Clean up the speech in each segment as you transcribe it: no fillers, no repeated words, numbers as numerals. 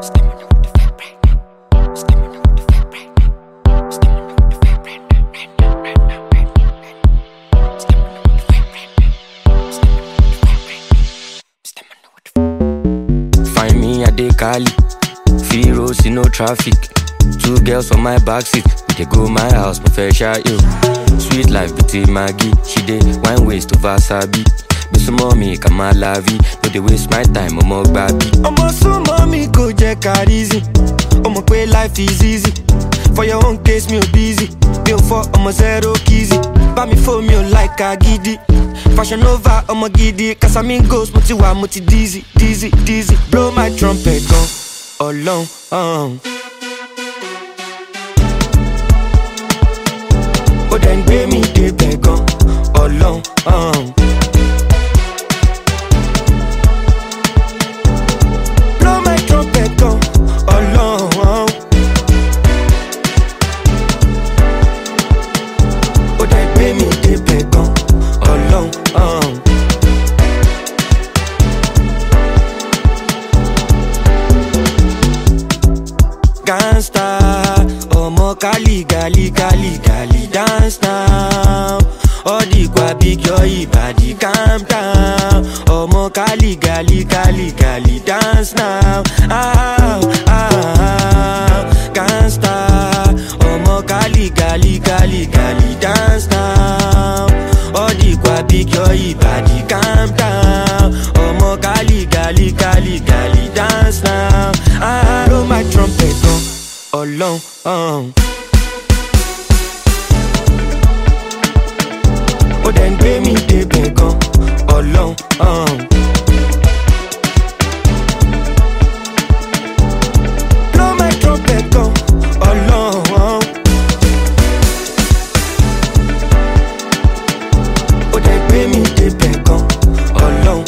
Find me at the Cali, Firo, see no traffic. 2 girls on my backseat, we dey go my house, my fair share you. Sweet life between Maggie, she dey wine waste over Sabi. Miss mommy, come my lavi, no dey waste my time, omo baby. Omo so mommy go check her easy. Omo pay life is easy. For your own case, me busy. Bill for omo zero kizzy. Buy me phone, me like a giddy. Fashion Nova, omo giddy. Casamigos, motiwa, moti dizzy, dizzy, dizzy. Blow my trumpet, gone alone. Oh, then pay me the beg on alone. Blow my trumpet, gone alone. Oh, then pay me the beg on alone. Gangsta, omo Cali, gali, gali, gali, dance now. Odi kwa big your body, calm down. Omo Cali, gali, gali, gali, dance now. Gangsta, omo Cali, gali, gali, gali, dance now. Odi kwa big your body, calm down. Omo Cali, gali, gali, gali, dance now. Blow my trumpet alone. Oh, then pay me the beg on alone. Blow my trumpet on alone. Oh, then pay me the beg on alone.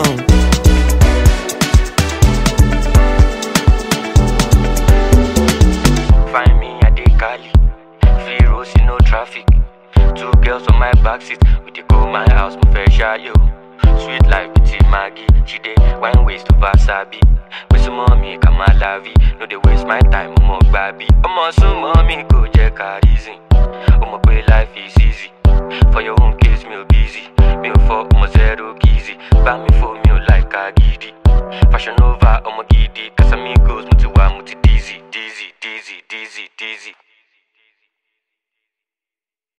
Find me at the Cali, Firo, see no traffic. 2 girls on my backseat, we dey go my house, my fair share yo. Sweet life between Maggie, she dey wine waste over Sabi. With some mommy, come my lavi, no dey waste my time, omo baby. Omo so mommy go check her easy. Omo pay life is easy. For